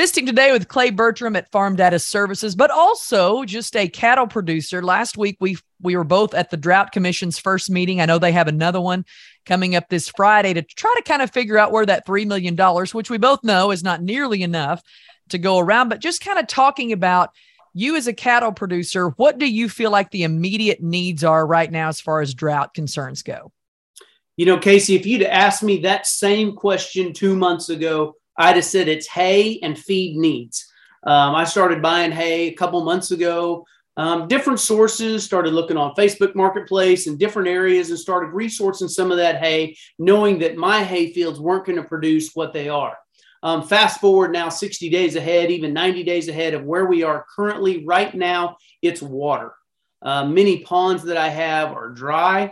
Visiting today with Clay Bertram at Farm Data Services, but also just a cattle producer. Last week, we were both at the Drought Commission's first meeting. I know they have another one coming up this Friday to try to kind of figure out where that $3 million, which we both know is not nearly enough to go around, but just kind of talking about you as a cattle producer, what do you feel like the immediate needs are right now as far as drought concerns go? You know, Casey, if you'd asked me that same question 2 months ago, I'd have said it's hay and feed needs. I started buying hay a couple months ago, different sources, started looking on Facebook Marketplace and different areas and started resourcing some of that hay, knowing that my hay fields weren't going to produce what they are. Fast forward now 60 days ahead, even 90 days ahead of where we are currently right now, it's water. Many ponds that I have are dry.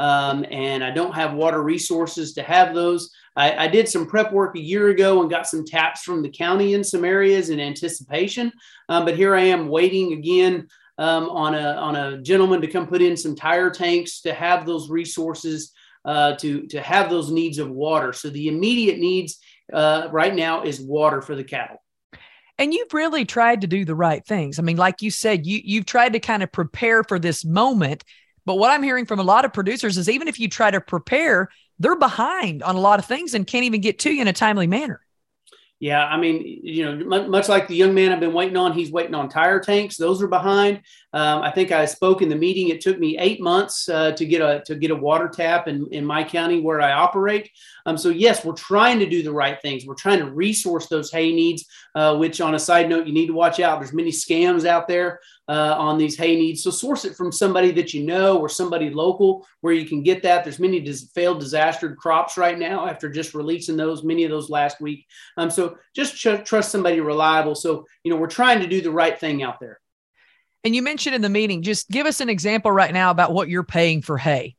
And I don't have water resources to have those. I did some prep work a year ago and got some taps from the county in some areas in anticipation. But here I am waiting again on a gentleman to come put in some tire tanks to have those resources to have those needs of water. So the immediate needs right now is water for the cattle. And you've really tried to do the right things. I mean, like you said, you've tried to kind of prepare for this moment. But what I'm hearing from a lot of producers is even if you try to prepare, they're behind on a lot of things and can't even get to you in a timely manner. Yeah, I mean, you know, much like the young man I've been waiting on, he's waiting on tire tanks. Those are behind. I think I spoke in the meeting. It took me 8 months to get a water tap in my county where I operate. So yes, we're trying to do the right things. We're trying to resource those hay needs, which on a side note, you need to watch out. There's many scams out there on these hay needs. So source it from somebody that you know or somebody local where you can get that. There's many failed disastered crops right now after just releasing those, many of those last week. So just trust somebody reliable. So, you know, we're trying to do the right thing out there. And you mentioned in the meeting, just give us an example right now about what you're paying for hay.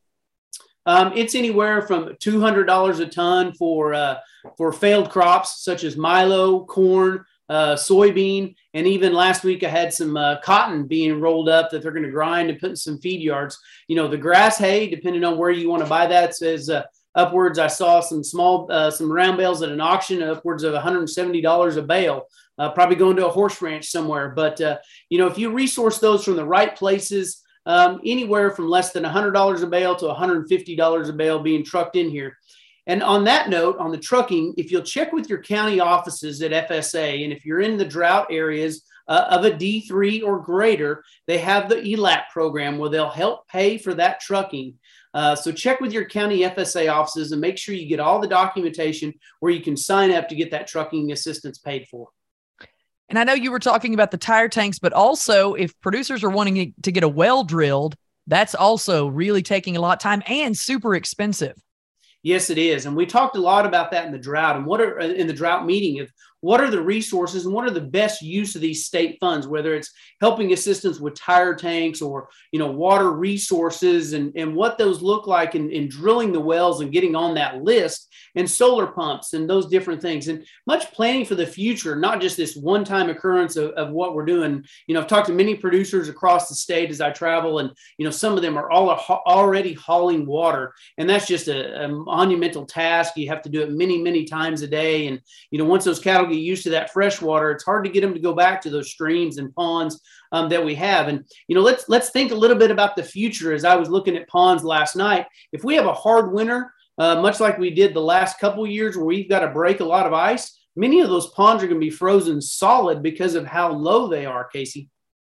It's anywhere from $200 a ton for failed crops such as milo, corn, soybean, and even last week I had some cotton being rolled up that they're going to grind and put in some feed yards. You know, the grass hay, depending on where you want to buy that, says upwards. I saw some some round bales at an auction, upwards of $170 a bale. Probably going to a horse ranch somewhere. But, you know, if you resource those from the right places, anywhere from less than $100 a bale to $150 a bale being trucked in here. And on that note, on the trucking, if you'll check with your county offices at FSA, and if you're in the drought areas of a D3 or greater, they have the ELAP program where they'll help pay for that trucking. So check with your county FSA offices and make sure you get all the documentation where you can sign up to get that trucking assistance paid for. And I know you were talking about the tire tanks, but also if producers are wanting to get a well drilled, that's also really taking a lot of time and super expensive. Yes, it is. And we talked a lot about that in the drought and in the drought meeting of what are the resources and what are the best use of these state funds, whether it's helping assistance with tire tanks or, you know, water resources and what those look like in drilling the wells and getting on that list and solar pumps and those different things and much planning for the future, not just this one-time occurrence of what we're doing. You know, I've talked to many producers across the state as I travel and, you know, some of them are already hauling water and that's just a monumental task. You have to do it many, many times a day. And, you know, once those cattle get used to that fresh water, it's hard to get them to go back to those streams and ponds that we have. And, you know, let's think a little bit about the future. As I was looking at ponds last night, if we have a hard winter, much like we did the last couple of years where we've got to break a lot of ice, many of those ponds are going to be frozen solid because of how low they are, Casey.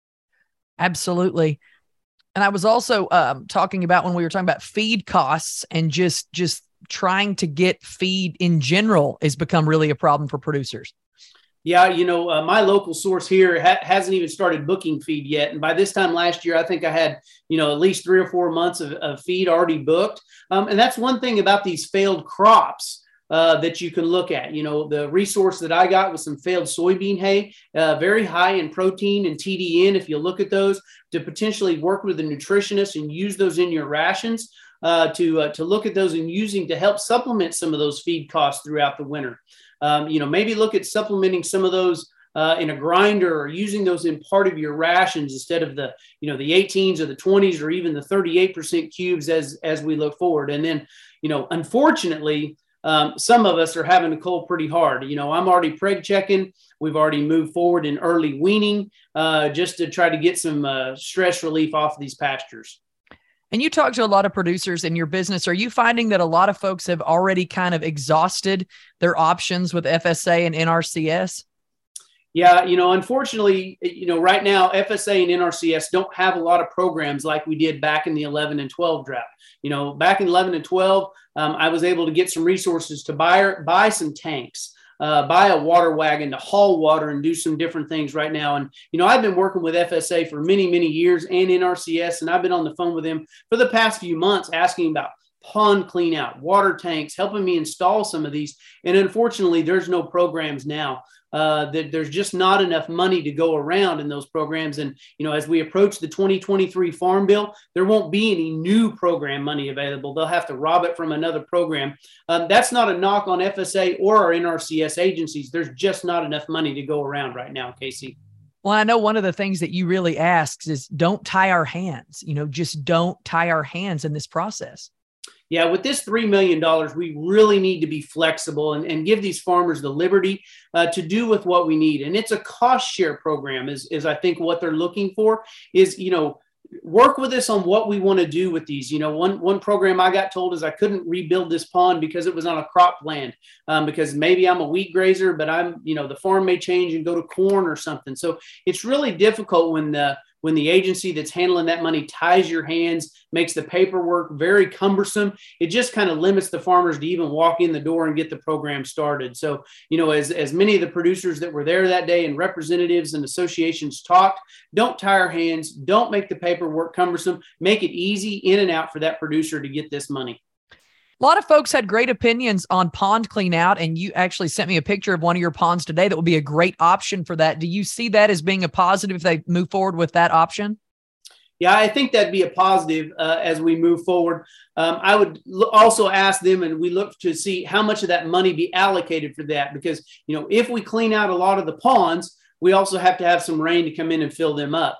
Absolutely. And I was also talking about when we were talking about feed costs and just trying to get feed in general has become really a problem for producers. Yeah, you know, my local source here hasn't even started booking feed yet. And by this time last year, I think I had, you know, at least 3 or 4 months of feed already booked. And that's one thing about these failed crops that you can look at. You know, the resource that I got was some failed soybean hay, very high in protein and TDN. If you look at those, to potentially work with a nutritionist and use those in your rations to look at those and using to help supplement some of those feed costs throughout the winter. You know, maybe look at supplementing some of those in a grinder or using those in part of your rations instead of the, you know, the 18s or the 20s or even the 38% cubes as we look forward. And then, you know, unfortunately, some of us are having to cull pretty hard. I'm already preg checking. We've already moved forward in early weaning just to try to get some stress relief off of these pastures. And you talk to a lot of producers in your business. Are you finding that a lot of folks have already kind of exhausted their options with FSA and NRCS? Yeah, unfortunately, right now, FSA and NRCS don't have a lot of programs like we did back in the 11 and 12 drought. Back in 11 and 12, I was able to get some resources to buy some tanks, buy a water wagon to haul water and do some different things right now. And, I've been working with FSA for many, many years and NRCS, and I've been on the phone with them for the past few months asking about pond clean out, water tanks, helping me install some of these. And unfortunately, there's no programs now. That there's just not enough money to go around in those programs. And, as we approach the 2023 Farm Bill, there won't be any new program money available. They'll have to rob it from another program. That's not a knock on FSA or our NRCS agencies. There's just not enough money to go around right now, Casey. Well, I know one of the things that you really ask is don't tie our hands, just don't tie our hands in this process. Yeah, with this $3 million, we really need to be flexible and give these farmers the liberty to do with what we need. And it's a cost share program is I think what they're looking for is, work with us on what we want to do with these. One program I got told is I couldn't rebuild this pond because it was on a crop land because maybe I'm a wheat grazer, but the farm may change and go to corn or something. So it's really difficult when the agency that's handling that money ties your hands, makes the paperwork very cumbersome. It just kind of limits the farmers to even walk in the door and get the program started. So, as many of the producers that were there that day and representatives and associations talked, don't tie our hands, don't make the paperwork cumbersome, make it easy in and out for that producer to get this money. A lot of folks had great opinions on pond clean out, and you actually sent me a picture of one of your ponds today that would be a great option for that. Do you see that as being a positive if they move forward with that option? Yeah, I think that'd be a positive as we move forward. I would also ask them, and we look to see how much of that money be allocated for that, because, if we clean out a lot of the ponds, we also have to have some rain to come in and fill them up.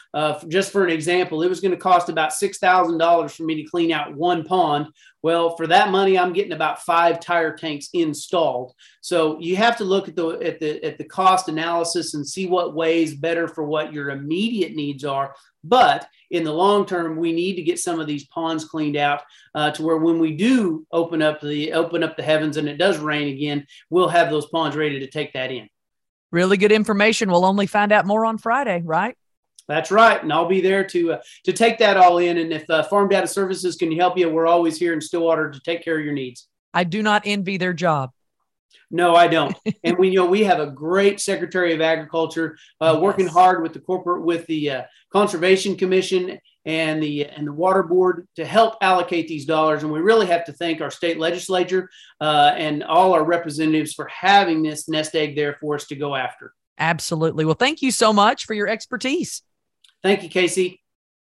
Just for an example, it was going to cost about $6,000 for me to clean out one pond. Well, for that money, I'm getting about 5 tire tanks installed. So you have to look at the cost analysis and see what weighs better for what your immediate needs are. But in the long term, we need to get some of these ponds cleaned out to where when we do open up the heavens and it does rain again, we'll have those ponds ready to take that in. Really good information. We'll only find out more on Friday, right? That's right. And I'll be there to take that all in. And if Farm Data Services can help you, we're always here in Stillwater to take care of your needs. I do not envy their job. No, I don't. And we have a great Secretary of Agriculture working hard with the Conservation Commission and the Water Board to help allocate these dollars. And we really have to thank our state legislature and all our representatives for having this nest egg there for us to go after. Absolutely. Well, thank you so much for your expertise. Thank you, Casey.